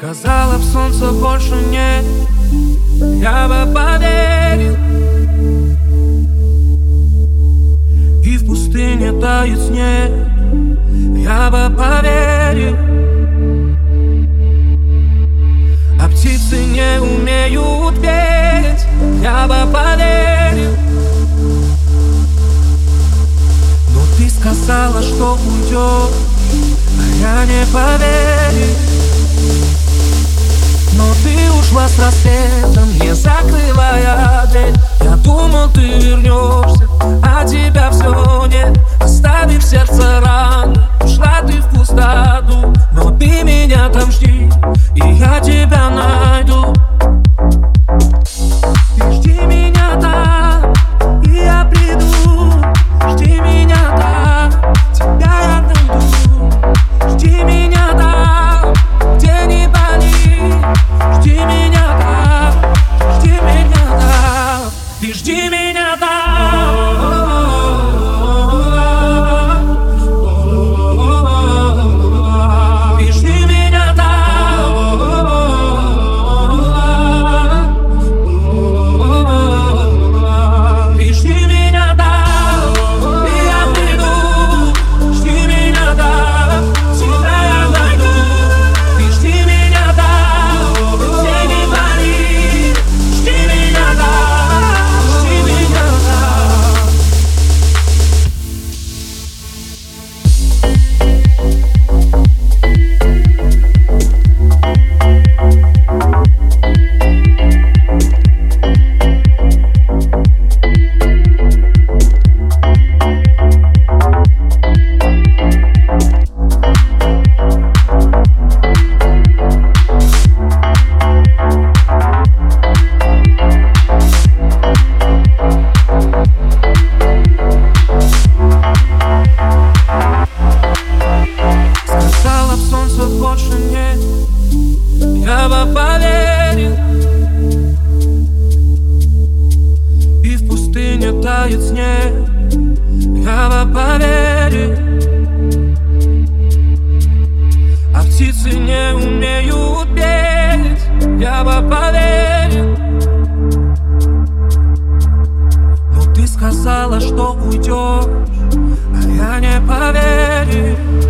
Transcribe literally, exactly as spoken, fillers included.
сказала б, солнца больше нет, я бы поверил. И в пустыне тает снег, я бы поверил. А птицы не умеют петь, я бы поверил. Но ты сказала, что уйдешь, а я не поверил. Но ты ушла с рассветом, не закрывая дверь. Я думал, ты вернешься, а тебя все нет. Оставив сердце раны, ушла ты в пустоту. Но ты меня там жди, и я тебя найду. Ты жди меня там, и я приду. Жди меня там, тебя я найду. Жди меня там, где не болит. Жди меня там, жди меня там. Ты жди меня там. Ты жди меня там. Ты жди меня там, и я приду. Жди меня там, тебя я найду. Ты жди меня там, где не болит. Жди меня там, жди меня там. Сказала б, солнца больше нет, я бы поверил. И в пустыне тает снег, я бы поверил. А птицы не умеют петь, я бы поверил. Но ты сказала, что уйдешь, а я не поверил.